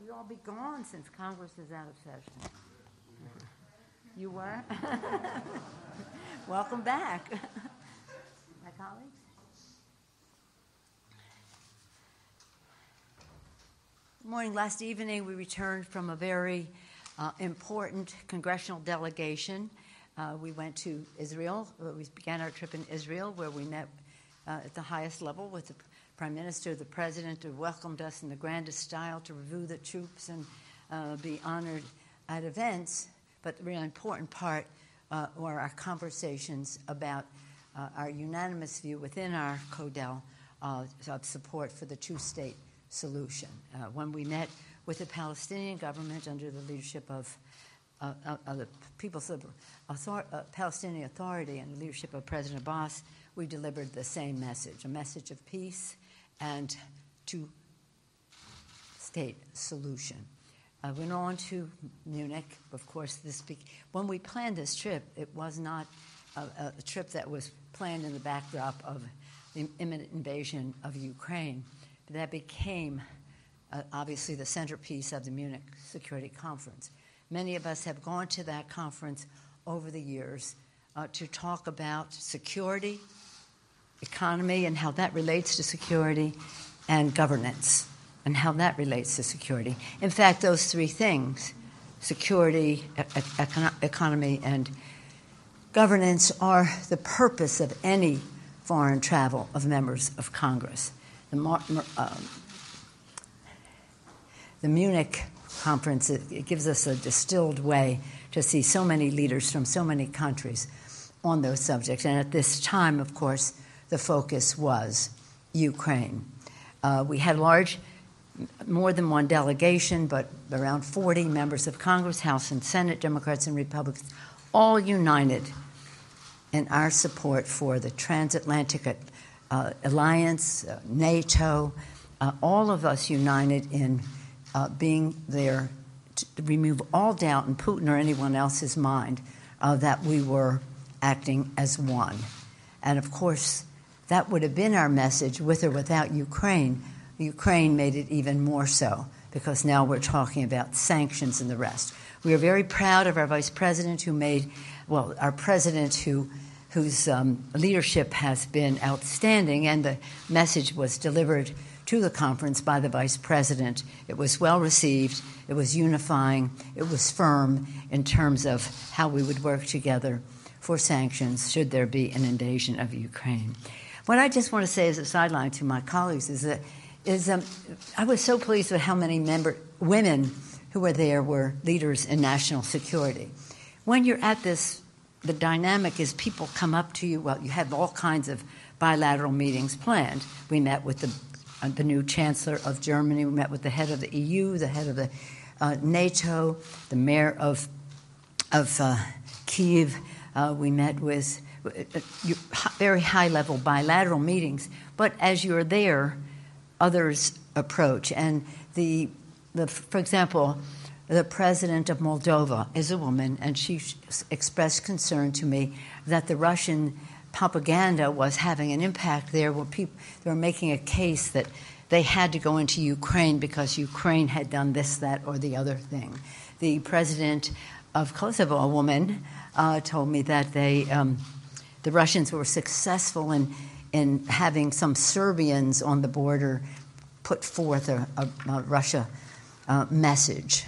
you all be gone since Congress is out of session. You were? Welcome back. My colleagues? Good morning. Last evening, we returned from a very important congressional delegation. We went to Israel. We began our trip in Israel, where we met at the highest level with the Prime Minister, the President, who welcomed us in the grandest style to review the troops and be honored at events. But the really important part were our conversations about our unanimous view within our CODEL of support for the two-state solution. When we met with the Palestinian government under the leadership of the People's Palestinian Authority and the leadership of President Abbas, we delivered the same message, a message of peace and two-state solution. Went on to Munich. Of course, when we planned this trip, it was not a trip that was planned in the backdrop of the imminent invasion of Ukraine. But that became, obviously, the centerpiece of the Munich Security Conference. Many of us have gone to that conference over the years to talk about security, economy, and how that relates to security, and governance, and how that relates to security. In fact, those three things, security, economy, and governance, are the purpose of any foreign travel of members of Congress. The Munich conference, it gives us a distilled way to see so many leaders from so many countries on those subjects. And at this time, of course, the focus was Ukraine. We had more than one delegation, but around 40 members of Congress, House and Senate, Democrats and Republicans, all united in our support for the transatlantic alliance, NATO, all of us united in being there to remove all doubt in Putin or anyone else's mind that we were acting as one. And of course, that would have been our message with or without Ukraine. Ukraine made it even more so, because now we're talking about sanctions and the rest. We are very proud of our vice president our president whose leadership has been outstanding, and the message was delivered to the conference by the vice president. It was well received, it was unifying, it was firm in terms of how we would work together for sanctions should there be an invasion of Ukraine. What I just want to say as a sideline to my colleagues is I was so pleased with how many women who were there were leaders in national security. When you're at this, the dynamic is people come up to you. Well, you have all kinds of bilateral meetings planned. We met with the new chancellor of Germany. We met with the head of the EU, the head of the NATO, the mayor of Kyiv. We met with very high-level bilateral meetings. But as you're there, others approach. And for example, the president of Moldova is a woman, and she expressed concern to me that the Russian propaganda was having an impact there, where they were making a case that they had to go into Ukraine because Ukraine had done this, that, or the other thing. The president of Kosovo, a woman, told me that the Russians were successful in having some Serbians on the border put forth a Russian message.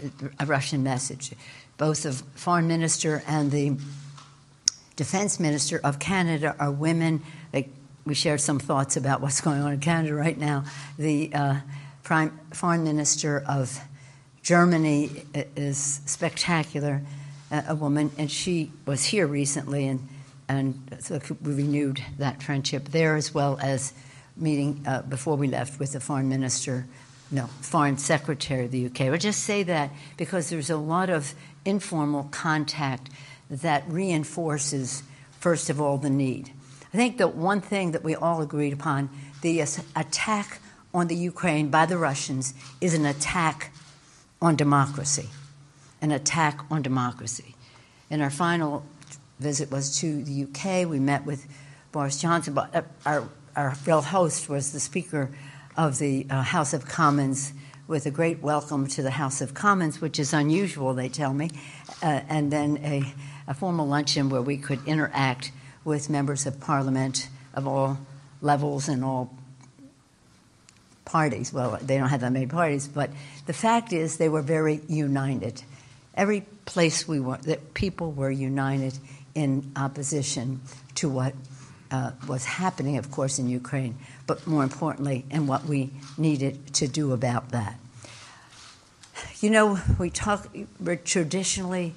Both the foreign minister and the defense minister of Canada are women. We shared some thoughts about what's going on in Canada right now. The foreign minister of Germany is spectacular, a woman, and she was here recently, and so we renewed that friendship there, as well as meeting before we left with the foreign secretary of the UK. I would just say that because there's a lot of informal contact that reinforces, first of all, the need. I think the one thing that we all agreed upon, the attack on the Ukraine by the Russians is an attack on democracy, an attack on democracy. And our final visit was to the UK. We met with Boris Johnson, but our real host was the Speaker of the House of Commons, with a great welcome to the House of Commons, which is unusual, they tell me, and then a formal luncheon where we could interact with members of Parliament of all levels and all parties. Well, they don't have that many parties, but the fact is they were very united. Every place we were, that people were united in opposition to what was happening, of course, in Ukraine, but more importantly, in what we needed to do about that. You know, we're traditionally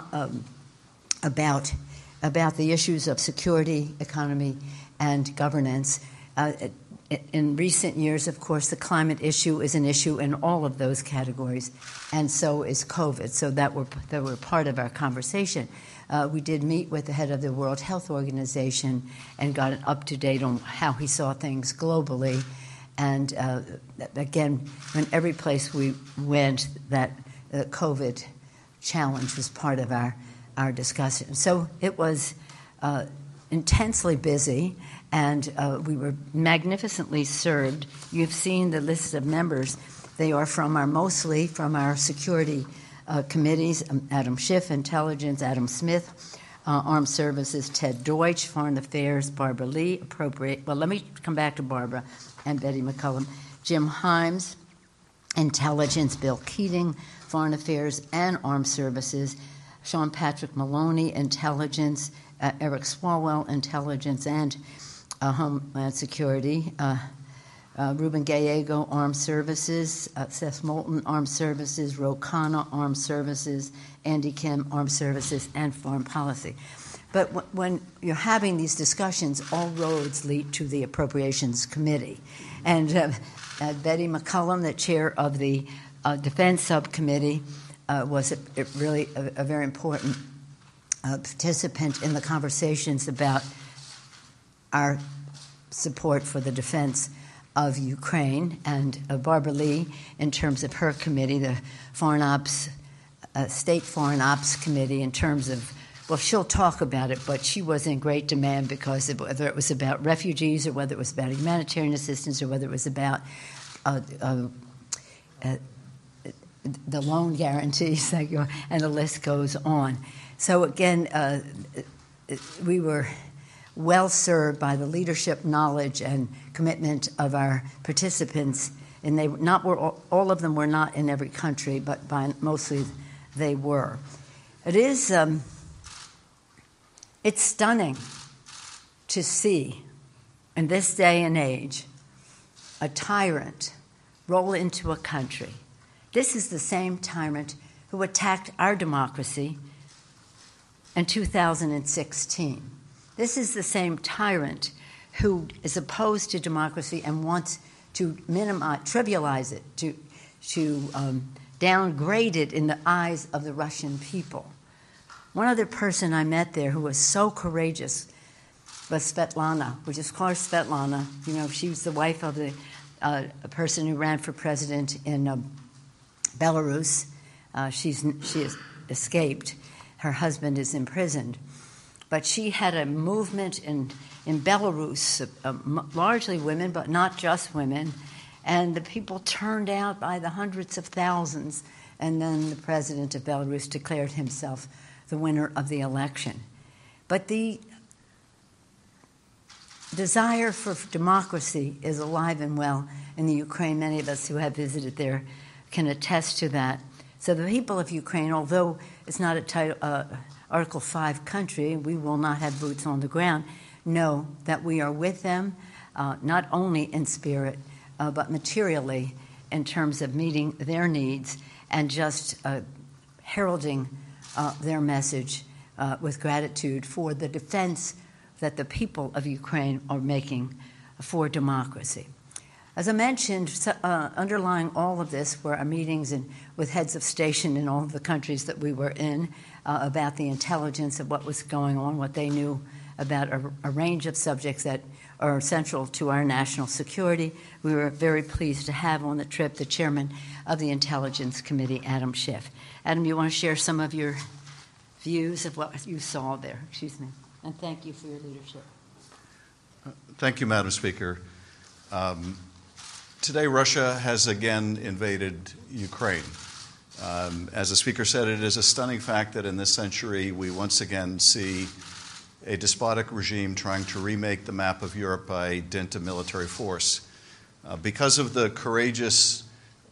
about the issues of security, economy, and governance. In recent years, of course, the climate issue is an issue in all of those categories, and so is COVID. So that were part of our conversation. We did meet with the head of the World Health Organization and got an up-to-date on how he saw things globally. And again, in every place we went, that COVID challenge was part of our discussion. So it was intensely busy, and we were magnificently served. You've seen the list of members. They are mostly from our security committees: Adam Schiff, Intelligence; Adam Smith, Armed Services; Ted Deutsch, Foreign Affairs; Barbara Lee, Appropriate. Well, let me come back to Barbara and Betty McCollum. Jim Himes, Intelligence; Bill Keating, Foreign Affairs and Armed Services; Sean Patrick Maloney, Intelligence; Eric Swalwell, Intelligence and Homeland Security; Ruben Gallego, Armed Services; Seth Moulton, Armed Services; Ro Khanna, Armed Services; Andy Kim, Armed Services and Foreign Policy. But when you're having these discussions, all roads lead to the Appropriations Committee. And Betty McCollum, the chair of the Defense Subcommittee, was really a very important participant in the conversations about our support for the defense of Ukraine. And Barbara Lee, in terms of her committee, the Foreign Ops, State Foreign Ops Committee, in terms of, well, she'll talk about it, but she was in great demand because whether it was about refugees or whether it was about humanitarian assistance or whether it was about the loan guarantees, and the list goes on. So again, we were well served by the leadership, knowledge, and commitment of our participants. And all of them were not in every country, but mostly they were. It's stunning to see, in this day and age, a tyrant roll into a country. This is the same tyrant who attacked our democracy in 2016. This is the same tyrant who is opposed to democracy and wants to trivialize it, to downgrade it in the eyes of the Russian people. One other person I met there who was so courageous was Svetlana. We just call her Svetlana. You know, she was the wife of a person who ran for president in Belarus. She has escaped. Her husband is imprisoned. But she had a movement in Belarus, largely women, but not just women. And the people turned out by the hundreds of thousands. And then the president of Belarus declared himself the winner of the election. But the desire for democracy is alive and well in the Ukraine. Many of us who have visited there can attest to that. So the people of Ukraine, although it's not a Article 5 country, we will not have boots on the ground, know that we are with them, not only in spirit, but materially in terms of meeting their needs and just heralding their message with gratitude for the defense that the people of Ukraine are making for democracy. As I mentioned, underlying all of this were our meetings with heads of station in all of the countries that we were in about the intelligence of what was going on, what they knew about a range of subjects that are central to our national security. We were very pleased to have on the trip the chairman of the Intelligence Committee, Adam Schiff. Adam, you want to share some of your views of what you saw there? Excuse me. And thank you for your leadership. Thank you, Madam Speaker. today Russia has again invaded Ukraine. As the speaker said, it is a stunning fact that in this century we once again see a despotic regime trying to remake the map of Europe by dint of military force. Because of the courageous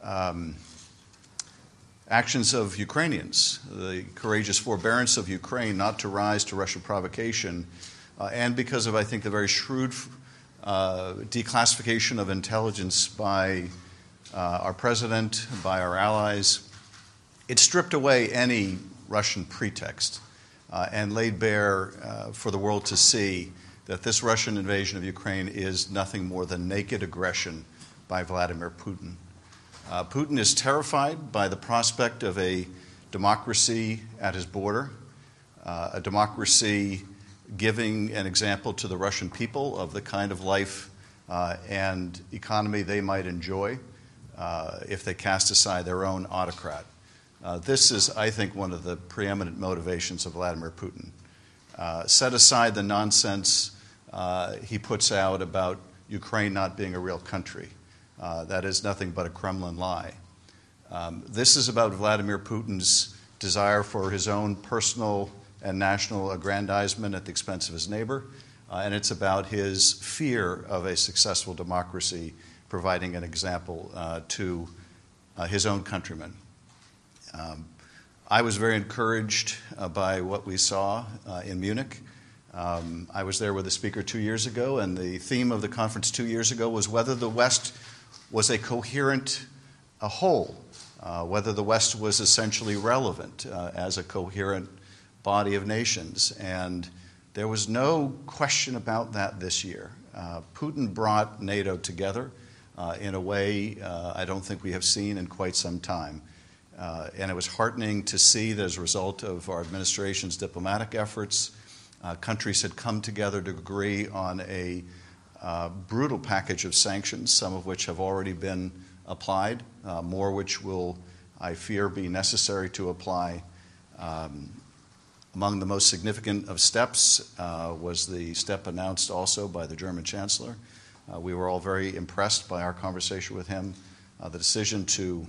actions of Ukrainians, the courageous forbearance of Ukraine not to rise to Russian provocation, and because of, I think, the very shrewd declassification of intelligence by our president, by our allies, it stripped away any Russian pretext and laid bare for the world to see that this Russian invasion of Ukraine is nothing more than naked aggression by Vladimir Putin. Putin is terrified by the prospect of a democracy at his border, a democracy giving an example to the Russian people of the kind of life and economy they might enjoy if they cast aside their own autocrat. This is, I think, one of the preeminent motivations of Vladimir Putin. Set aside the nonsense he puts out about Ukraine not being a real country. That is nothing but a Kremlin lie. This is about Vladimir Putin's desire for his own personal and national aggrandizement at the expense of his neighbor, and it's about his fear of a successful democracy providing an example to his own countrymen. I was very encouraged by what we saw in Munich. I was there with the speaker 2 years ago, and the theme of the conference 2 years ago was whether the West was a coherent whole, whether the West was essentially relevant as a coherent body of nations. And there was no question about that this year. Putin brought NATO together in a way I don't think we have seen in quite some time. And it was heartening to see that as a result of our administration's diplomatic efforts, countries had come together to agree on a brutal package of sanctions, some of which have already been applied, more which will, I fear, be necessary to apply. Among the most significant of steps was the step announced also by the German Chancellor. We were all very impressed by our conversation with him. The decision to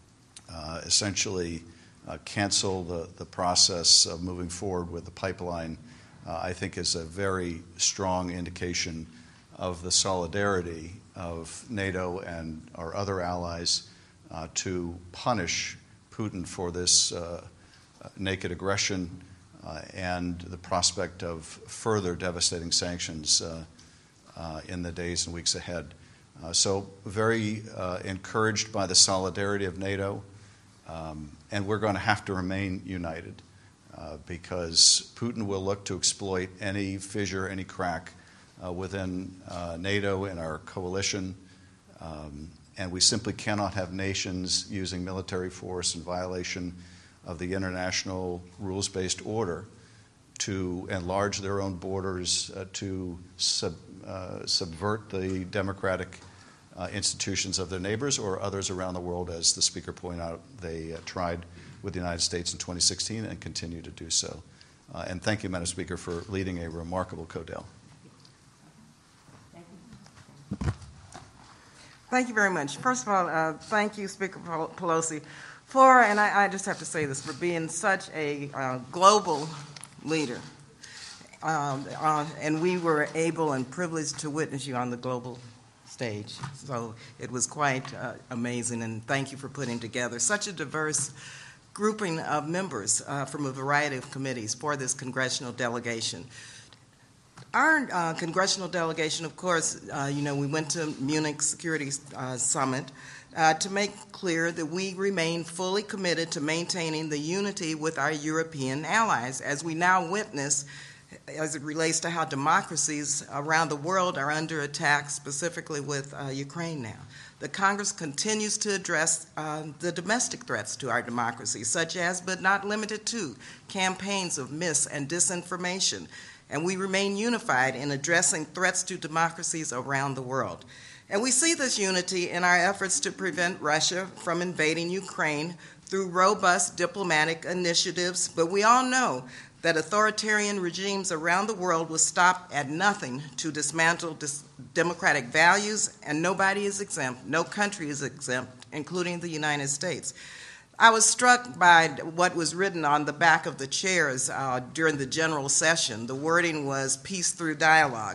essentially cancel the process of moving forward with the pipeline, I think is a very strong indication of the solidarity of NATO and our other allies to punish Putin for this naked aggression and the prospect of further devastating sanctions in the days and weeks ahead. So very encouraged by the solidarity of NATO, and we're going to have to remain united because Putin will look to exploit any fissure, any crack within NATO and our coalition, and we simply cannot have nations using military force in violation of the international rules-based order to enlarge their own borders, to subvert the democratic institutions of their neighbors or others around the world. As the speaker pointed out, they tried with the United States in 2016 and continue to do so. And thank you, Madam Speaker, for leading a remarkable CODEL. Thank you very much. First of all, thank you, Speaker Pelosi, for, and I just have to say this, for being such a global leader. And we were able and privileged to witness you on the global stage. So it was quite amazing, and thank you for putting together such a diverse grouping of members from a variety of committees for this congressional delegation. Our congressional delegation, of course, we went to Munich Security Summit to make clear that we remain fully committed to maintaining the unity with our European allies, as we now witness as it relates to how democracies around the world are under attack, specifically with Ukraine now. The Congress continues to address the domestic threats to our democracy, such as, but not limited to, campaigns of mis- and disinformation, and we remain unified in addressing threats to democracies around the world. And we see this unity in our efforts to prevent Russia from invading Ukraine through robust diplomatic initiatives, but we all know that authoritarian regimes around the world will stop at nothing to dismantle democratic values, and nobody is exempt, no country is exempt, including the United States. I was struck by what was written on the back of the chairs during the general session. The wording was peace through dialogue.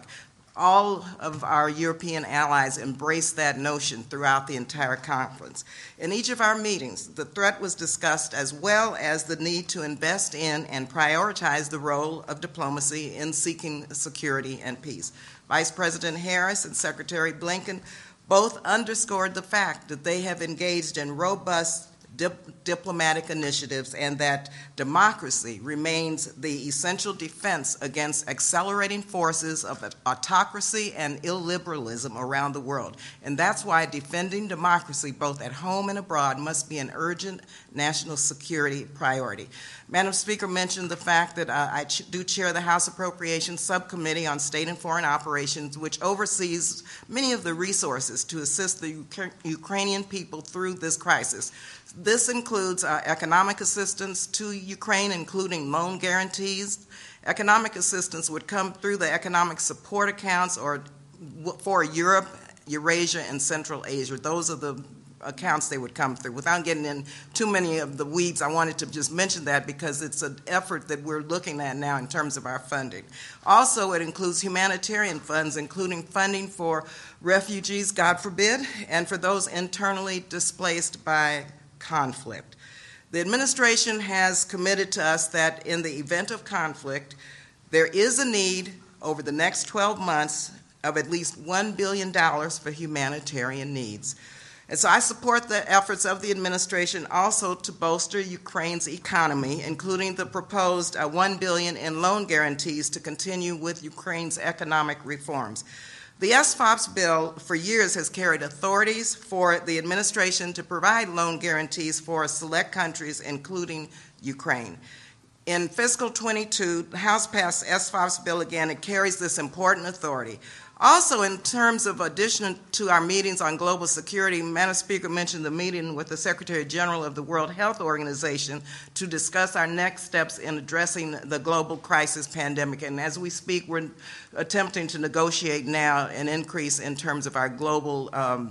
All of our European allies embraced that notion throughout the entire conference. In each of our meetings, the threat was discussed as well as the need to invest in and prioritize the role of diplomacy in seeking security and peace. Vice President Harris and Secretary Blinken both underscored the fact that they have engaged in robust diplomatic initiatives and that democracy remains the essential defense against accelerating forces of autocracy and illiberalism around the world. And that's why defending democracy both at home and abroad must be an urgent national security priority. Madam Speaker mentioned the fact that I do chair the House Appropriations Subcommittee on State and Foreign Operations, which oversees many of the resources to assist the Ukrainian people through this crisis. This includes economic assistance to Ukraine, including loan guarantees. Economic assistance would come through the economic support accounts or for Europe, Eurasia, and Central Asia. Those are the accounts they would come through. Without getting in too many of the weeds, I wanted to just mention that because it's an effort that we're looking at now in terms of our funding. Also, it includes humanitarian funds, including funding for refugees, God forbid, and for those internally displaced by conflict. The administration has committed to us that in the event of conflict, there is a need over the next 12 months of at least $1 billion for humanitarian needs. And so I support the efforts of the administration also to bolster Ukraine's economy, including the proposed $1 billion in loan guarantees to continue with Ukraine's economic reforms. The SFOPS bill for years has carried authorities for the administration to provide loan guarantees for select countries, including Ukraine. In fiscal 22, the House passed SFOPS bill again. It carries this important authority. Also, in terms of addition to our meetings on global security, Madam Speaker mentioned the meeting with the Secretary General of the World Health Organization to discuss our next steps in addressing the global crisis pandemic. And as we speak, we're attempting to negotiate now an increase in terms of our global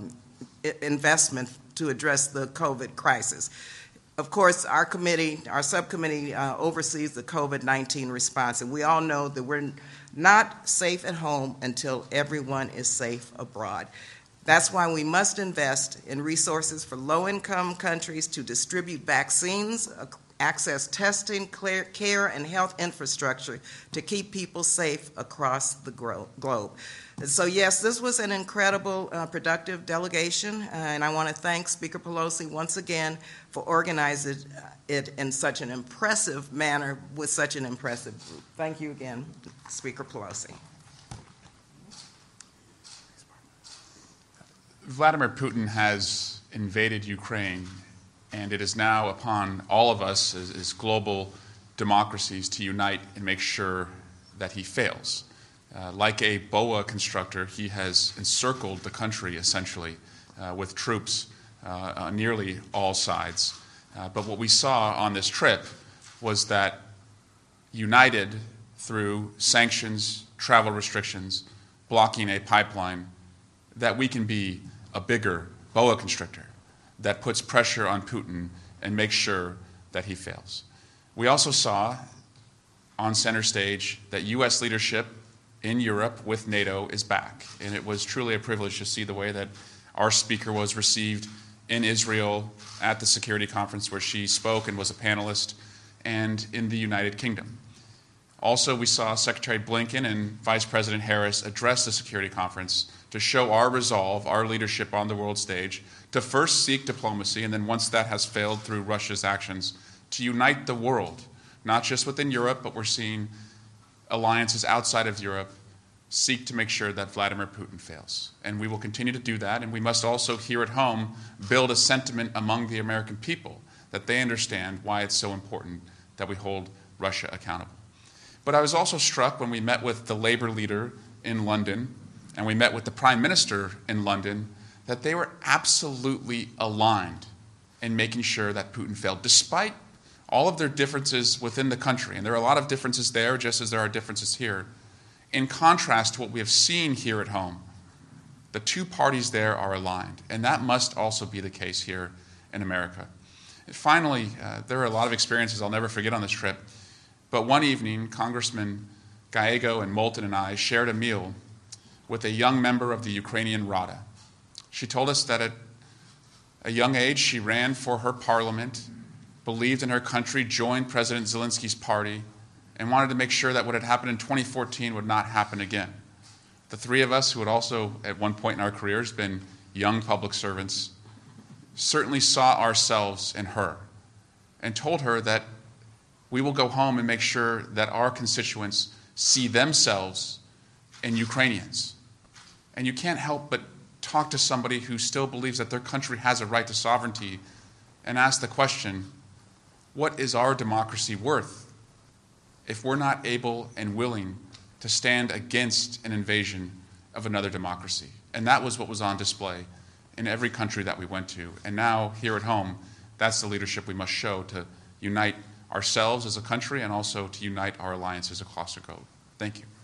investment to address the COVID crisis. Of course, our subcommittee oversees the COVID-19 response, and we all know that we're not safe at home until everyone is safe abroad. That's why we must invest in resources for low-income countries to distribute vaccines, access testing, care, and health infrastructure to keep people safe across the globe. And so, yes, this was an incredible, productive delegation, and I want to thank Speaker Pelosi once again for organizing it in such an impressive manner with such an impressive group. Thank you again, Speaker Pelosi. Vladimir Putin has invaded Ukraine, and it is now upon all of us as global democracies to unite and make sure that he fails. Like a boa constructor, he has encircled the country, essentially, with troops on nearly all sides. But what we saw on this trip was that united through sanctions, travel restrictions, blocking a pipeline, that we can be a bigger boa constrictor that puts pressure on Putin and makes sure that he fails. We also saw on center stage that U.S. leadership in Europe with NATO is back. And it was truly a privilege to see the way that our speaker was received in Israel at the security conference where she spoke and was a panelist, and in the United Kingdom. Also, we saw Secretary Blinken and Vice President Harris address the security conference to show our resolve, our leadership on the world stage, to first seek diplomacy, and then once that has failed through Russia's actions, to unite the world, not just within Europe, but we're seeing alliances outside of Europe seek to make sure that Vladimir Putin fails. And we will continue to do that, and we must also here at home build a sentiment among the American people that they understand why it's so important that we hold Russia accountable. But I was also struck when we met with the labor leader in London and we met with the Prime Minister in London that they were absolutely aligned in making sure that Putin failed, despite all of their differences within the country, and there are a lot of differences there just as there are differences here, in contrast to what we have seen here at home, the two parties there are aligned, and that must also be the case here in America. And finally, there are a lot of experiences I'll never forget on this trip, but one evening, Congressman Gallego and Moulton and I shared a meal with a young member of the Ukrainian Rada. She told us that at a young age she ran for her parliament, believed in her country, joined President Zelensky's party, and wanted to make sure that what had happened in 2014 would not happen again. The three of us, who had also at one point in our careers been young public servants, certainly saw ourselves in her and told her that we will go home and make sure that our constituents see themselves in Ukrainians. And you can't help but talk to somebody who still believes that their country has a right to sovereignty and ask the question, what is our democracy worth if we're not able and willing to stand against an invasion of another democracy? And that was what was on display in every country that we went to. And now, here at home, that's the leadership we must show to unite ourselves as a country and also to unite our alliances across the globe. Thank you.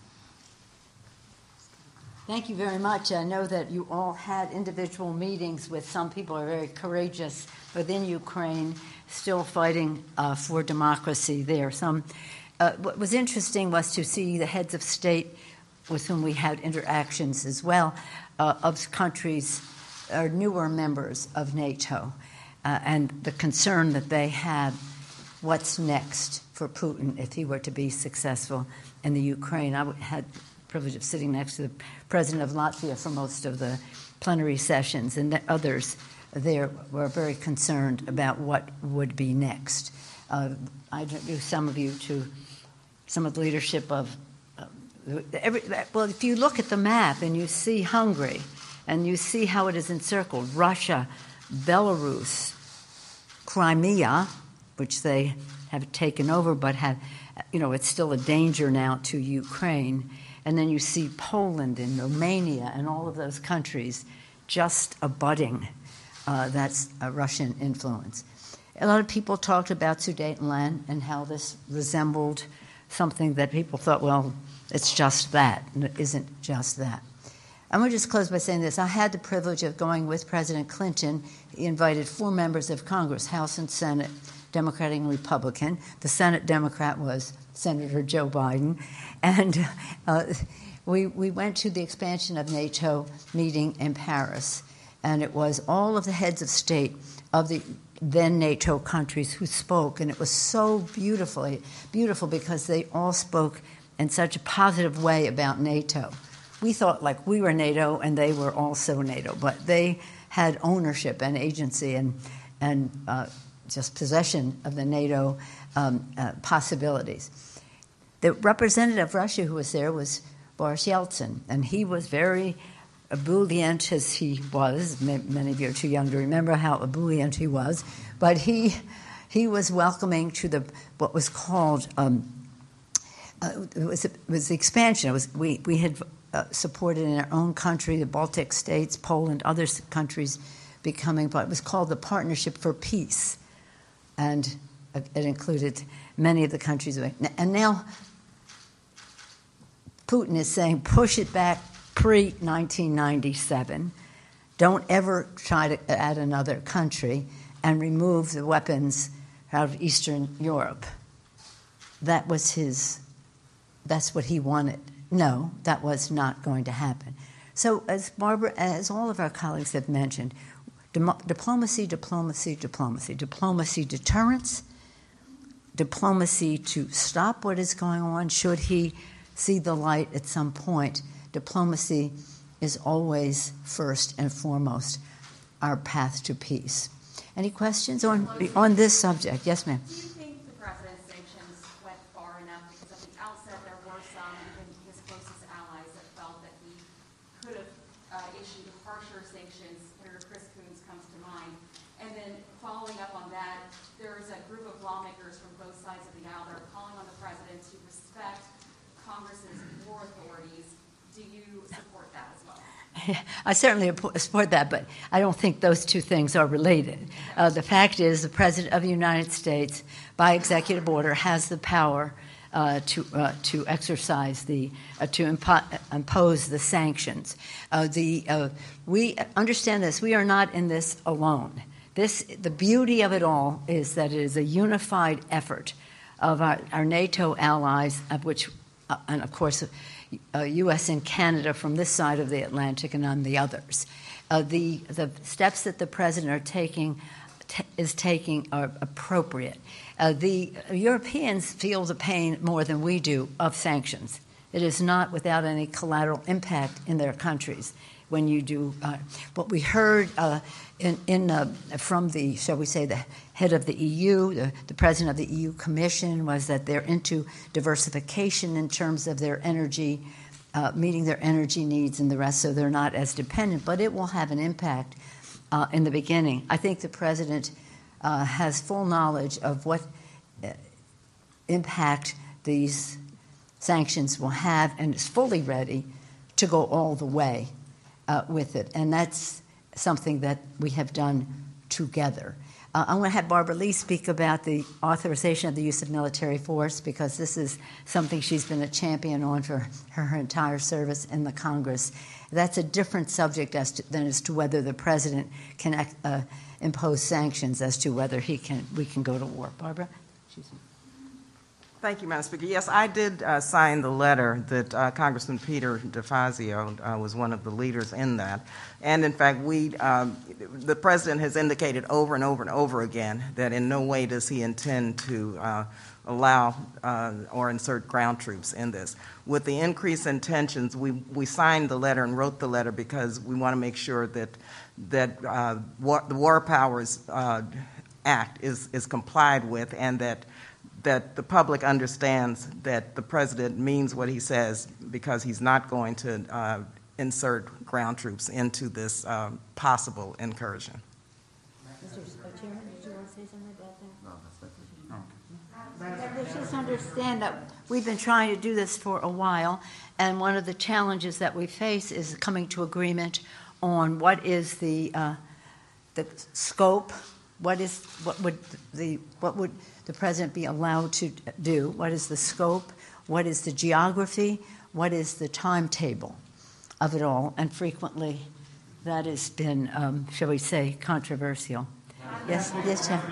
Thank you very much. I know that you all had individual meetings with some people who are very courageous within Ukraine, still fighting for democracy there. What was interesting was to see the heads of state with whom we had interactions as well of countries are newer members of NATO and the concern that they had, what's next for Putin if he were to be successful in the Ukraine. I had the privilege of sitting next to the president of Latvia for most of the plenary sessions, and others there were very concerned about what would be next. I introduced some of you to some of the leadership of well, if you look at the map and you see Hungary and you see how it is encircled, Russia, Belarus, Crimea, which they have taken over but have, it's still a danger now to Ukraine, and then you see Poland and Romania and all of those countries just abutting. That's a Russian influence. A lot of people talked about Sudetenland and how this resembled something that people thought, well, it's just that, and it isn't just that. I'm going to just close by saying this. I had the privilege of going with President Clinton. He invited 4 members of Congress, House and Senate, Democratic and Republican. The Senate Democrat was Senator Joe Biden. And we went to the expansion of NATO meeting in Paris. And it was all of the heads of state of the then NATO countries who spoke. And it was so beautiful because they all spoke in such a positive way about NATO. We thought like we were NATO and they were also NATO, but they had ownership and agency and just possession of the NATO possibilities. The representative of Russia who was there was Boris Yeltsin, and he was very ebullient as he was. Many of you are too young to remember how ebullient he was, but he was welcoming to what was called it was the expansion. We had supported in our own country, the Baltic states, Poland, other countries becoming, but it was called the Partnership for Peace. And it included many of the countries. And now Putin is saying, push it back pre-1997. Don't ever try to add another country and remove the weapons out of Eastern Europe. That's what he wanted. No, that was not going to happen. So as Barbara, as all of our colleagues have mentioned, diplomacy, diplomacy, diplomacy. Diplomacy deterrence, diplomacy to stop what is going on should he see the light at some point. Diplomacy is always first and foremost our path to peace. Any questions on this subject? Yes, ma'am. Do you think the president's sanctions went far enough? Because at the outset there were some, even his closest allies, that felt that he could have issued harsher sanctions. Senator Chris Coons comes to mind. And then following up on that, there is a group of lawmakers from both sides of the aisle that are calling on the president to respect Congress's war authorities. Do you support that as well? I certainly support that, but I don't think those two things are related. The fact is, the President of the United States, by executive order, has the power to exercise impose the sanctions. We understand this. We are not in this alone. The beauty of it all is that it is a unified effort of our NATO allies, of which, and of course, U.S. and Canada from this side of the Atlantic and on the others. The steps that the President is taking are appropriate. The Europeans feel the pain more than we do of sanctions. It is not without any collateral impact in their countries when you do. What we heard from the, shall we say, the head of the EU, the president of the EU Commission, was that they're into diversification in terms of their energy, meeting their energy needs and the rest, so they're not as dependent. But it will have an impact in the beginning. I think the president has full knowledge of what impact these sanctions will have and is fully ready to go all the way with it. And that's something that we have done together. I'm going to have Barbara Lee speak about the authorization of the use of military force, because this is something she's been a champion on for her entire service in the Congress. That's a different subject than as to whether the president can impose sanctions, as to whether we can go to war. Barbara? Thank you, Madam Speaker. Yes, I did sign the letter that Congressman Peter DeFazio was one of the leaders in that. And in fact, the President has indicated over and over and over again that in no way does he intend to allow or insert ground troops in this. With the increase in tensions, we signed the letter and wrote the letter because we want to make sure that the War Powers Act is complied with, and that the public understands that the President means what he says, because he's not going to insert ground troops into this possible incursion. Mr. Chairman, did you want to say something about that? No, let's just understand that we've been trying to do this for a while, and one of the challenges that we face is coming to agreement on what is the scope, what would the President be allowed to do, what is the scope, what is the geography, what is the timetable of it all, and frequently that has been, shall we say, controversial. Yes, sir.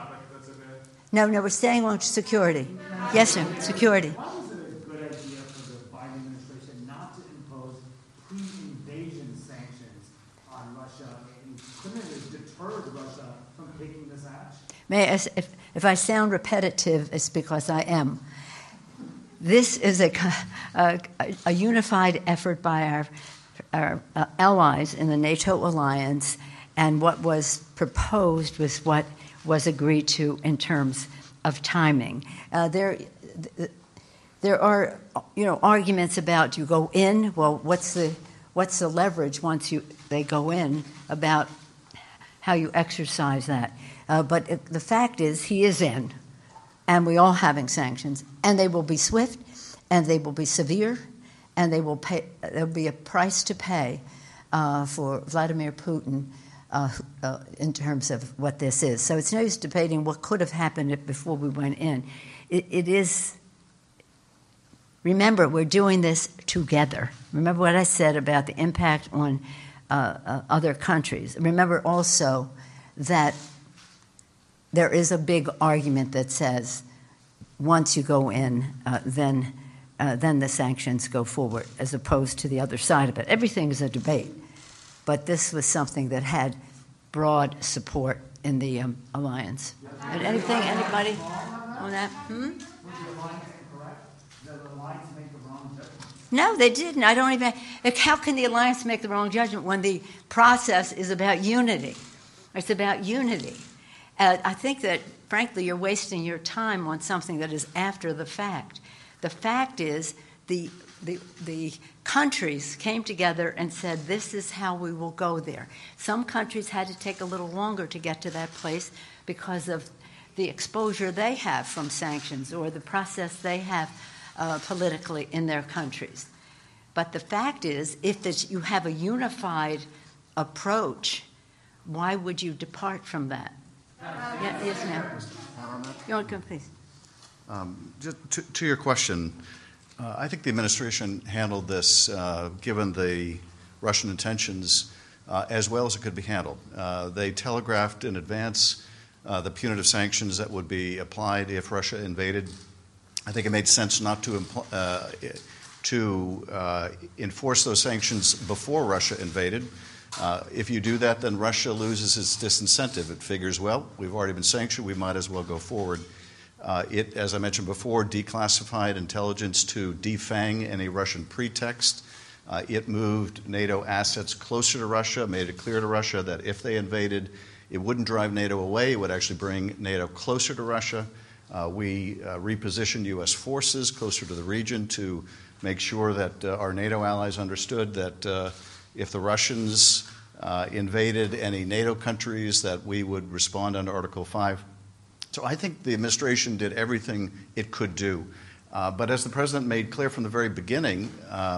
No, we're staying on security. Yes, sir, security. Why was it a good idea for the Biden administration not to impose pre-invasion sanctions on Russia, and couldn't it have deterred Russia from taking this action? If I sound repetitive, it's because I am. This is a unified effort by our allies in the NATO alliance, and what was proposed was what was agreed to in terms of timing. There are, arguments about, do you go in? Well, what's the leverage once they go in about how you exercise that? But the fact is, he is in, and we all having sanctions, and they will be swift, and they will be severe, and they will pay. There will be a price to pay for Vladimir Putin in terms of what this is. So it's no use debating what could have happened before we went in. It is. Remember, we're doing this together. Remember what I said about the impact on other countries. Remember also that there is a big argument that says once you go in, then the sanctions go forward, as opposed to the other side of it. Everything is a debate, but this was something that had broad support in the alliance. Anybody on that? Was the alliance incorrect? Did the alliance make the wrong judgment? No, they didn't. I don't even. How can the alliance make the wrong judgment when the process is about unity? It's about unity. I think that, frankly, you're wasting your time on something that is after the fact. The fact is the countries came together and said, this is how we will go there. Some countries had to take a little longer to get to that place because of the exposure they have from sanctions or the process they have politically in their countries. But the fact is, if you have a unified approach, why would you depart from that? Yes, ma'am. You want to go, please? Just to your question, I think the administration handled this, given the Russian intentions, as well as it could be handled. They telegraphed in advance the punitive sanctions that would be applied if Russia invaded. I think it made sense not to enforce those sanctions before Russia invaded. If you do that, then Russia loses its disincentive. It figures, well, we've already been sanctioned, we might as well go forward. It, as I mentioned before, declassified intelligence to defang any Russian pretext. It moved NATO assets closer to Russia, made it clear to Russia that if they invaded, it wouldn't drive NATO away, it would actually bring NATO closer to Russia. We repositioned U.S. forces closer to the region to make sure that our NATO allies understood that if the Russians invaded any NATO countries, that we would respond under Article 5. So I think the administration did everything it could do. But as the president made clear from the very beginning,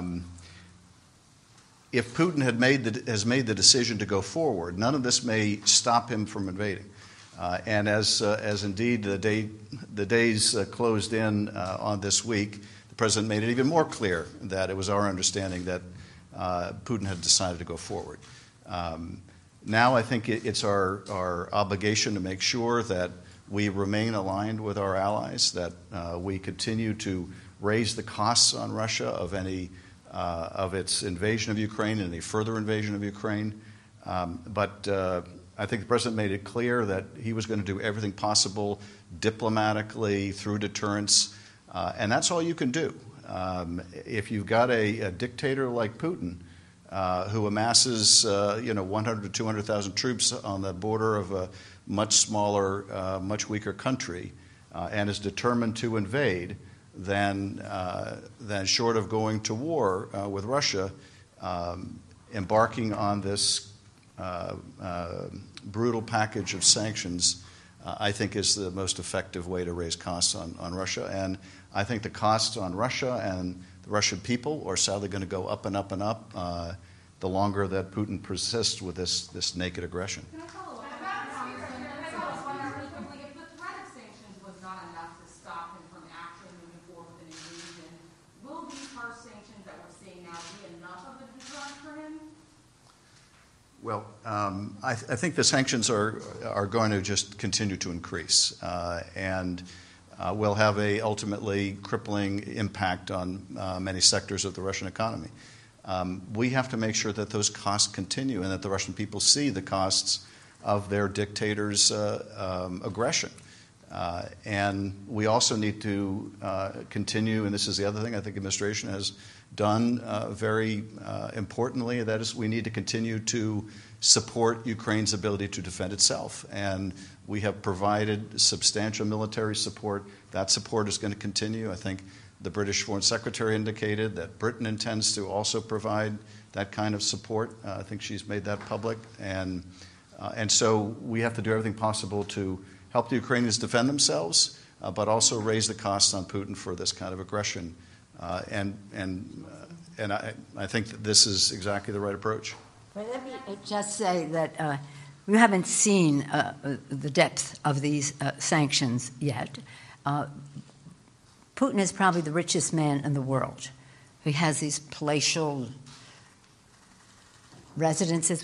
if Putin has made the decision to go forward, none of this may stop him from invading. And as indeed the days closed in on this week, the president made it even more clear that it was our understanding that Putin had decided to go forward. Now I think it's our obligation to make sure that we remain aligned with our allies, that we continue to raise the costs on Russia of any of its invasion of Ukraine and any further invasion of Ukraine. But I think the president made it clear that he was going to do everything possible diplomatically through deterrence, and that's all you can do. If you've got a dictator like Putin who amasses 100 to 200,000 troops on the border of a much smaller, much weaker country, and is determined to invade, then short of going to war with Russia, embarking on this brutal package of sanctions, I think is the most effective way to raise costs on Russia. And I think the costs on Russia and the Russian people are sadly going to go up and up and up the longer that Putin persists with this naked aggression. Can I follow up? If the threat of sanctions was not enough to stop him from actually moving forward with an invasion, will these harsh sanctions that we're seeing now be enough of a deterrent for him? Well, I think the sanctions are going to just continue to increase, and will have a ultimately crippling impact on many sectors of the Russian economy. We have to make sure that those costs continue and that the Russian people see the costs of their dictator's aggression. And we also need to continue, and this is the other thing I think the administration has done very importantly, that is we need to continue to support Ukraine's ability to defend itself. And we have provided substantial military support. That support is going to continue. I think the British Foreign Secretary indicated that Britain intends to also provide that kind of support. I think she's made that public. And so we have to do everything possible to help the Ukrainians defend themselves, but also raise the costs on Putin for this kind of aggression. And I think that this is exactly the right approach. Well, let me just say that we haven't seen the depth of these sanctions yet. Putin is probably the richest man in the world. He has these palatial residences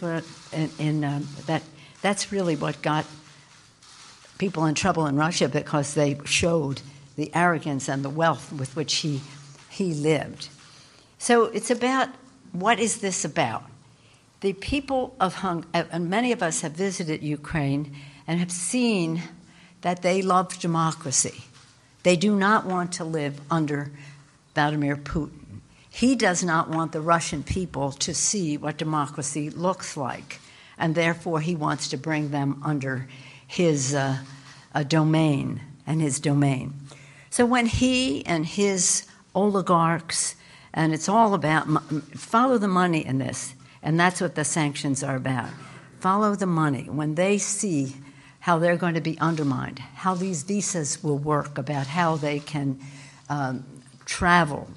that's really what got people in trouble in Russia, because they showed the arrogance and the wealth with which he lived. So it's about, what is this about? The people of Hungary, and many of us have visited Ukraine and have seen that they love democracy. They do not want to live under Vladimir Putin. He does not want the Russian people to see what democracy looks like, and therefore he wants to bring them under his domain and his domain. So when he and his oligarchs, and it's all about, follow the money in this, and that's what the sanctions are about. Follow the money. When they see how they're going to be undermined, how these visas will work, about how they can travel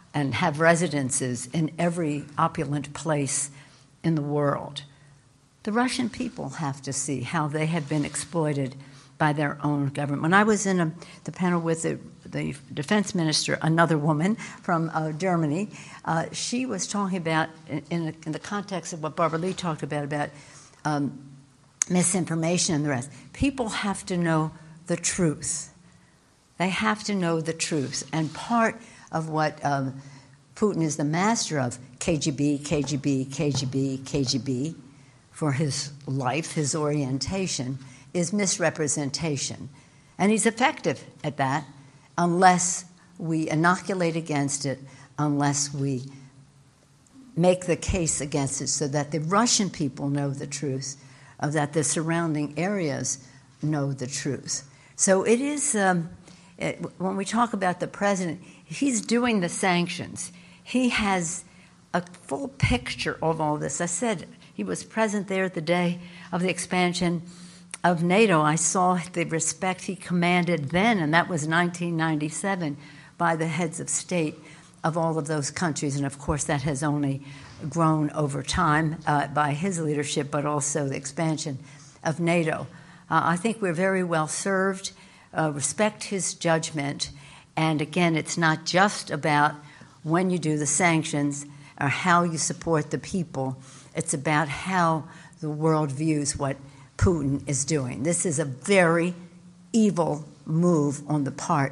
and have residences in every opulent place in the world. The Russian people have to see how they have been exploited by their own government. When I was in the panel with the defense minister, another woman from Germany, she was talking about, in the context of what Barbara Lee talked about misinformation and the rest, people have to know the truth. They have to know the truth. And part of what Putin is the master of, KGB, KGB, KGB, KGB, for his life, his orientation, is misrepresentation. And he's effective at that unless we inoculate against it, unless we make the case against it so that the Russian people know the truth, that the surrounding areas know the truth. So it is, when we talk about the president, he's doing the sanctions. He has a full picture of all this. I said he was present there the day of the expansion of NATO. I saw the respect he commanded then, and that was 1997, by the heads of state of all of those countries. And of course, that has only grown over time by his leadership, but also the expansion of NATO. I think we're very well served. Respect his judgment. And again, it's not just about when you do the sanctions or how you support the people. It's about how the world views what Putin is doing. This is a very evil move on the part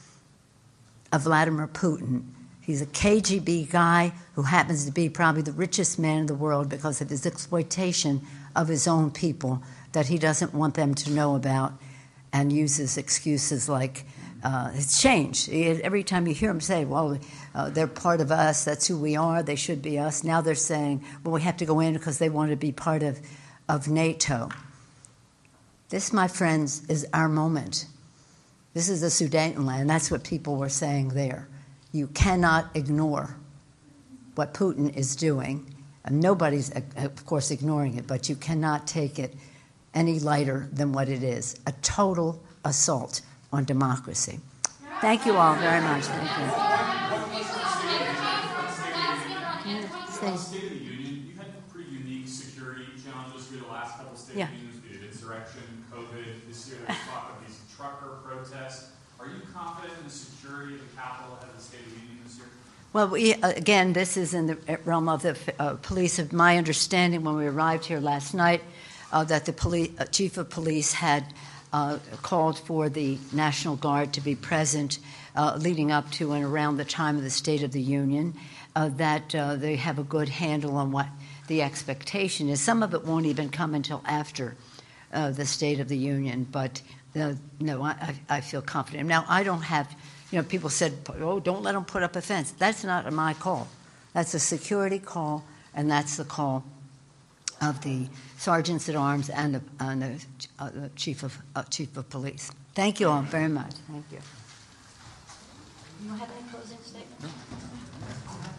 of Vladimir Putin. He's a KGB guy who happens to be probably the richest man in the world because of his exploitation of his own people that he doesn't want them to know about, and uses excuses like it's changed. Every time you hear him say, well, they're part of us, that's who we are, they should be us. Now they're saying, well, we have to go in because they want to be part of NATO. This, my friends, is our moment. This is the Sudetenland. That's what people were saying there. You cannot ignore what Putin is doing. And nobody's, of course, ignoring it, but you cannot take it any lighter than what it is. A total assault on democracy. Thank you all very much. Thank you. On State of the Union, you had pretty unique security challenges through the last couple of State of the Unions. We did insurrection, COVID. This year there's talk of these trucker protests. Are you confident in the security of the Capitol ahead of the State of the Union this year? Well, again, this is in the realm of the police. Of my understanding, when we arrived here last night, that the chief of police had called for the National Guard to be present leading up to and around the time of the State of the Union, that they have a good handle on what the expectation is. Some of it won't even come until after the State of the Union, but no, I feel confident. Now, I don't have, people said, oh, don't let them put up a fence. That's not my call. That's a security call, and that's the call of the sergeants at arms and the chief of police. Thank you all very much. Thank you. You don't have any closing statements? No.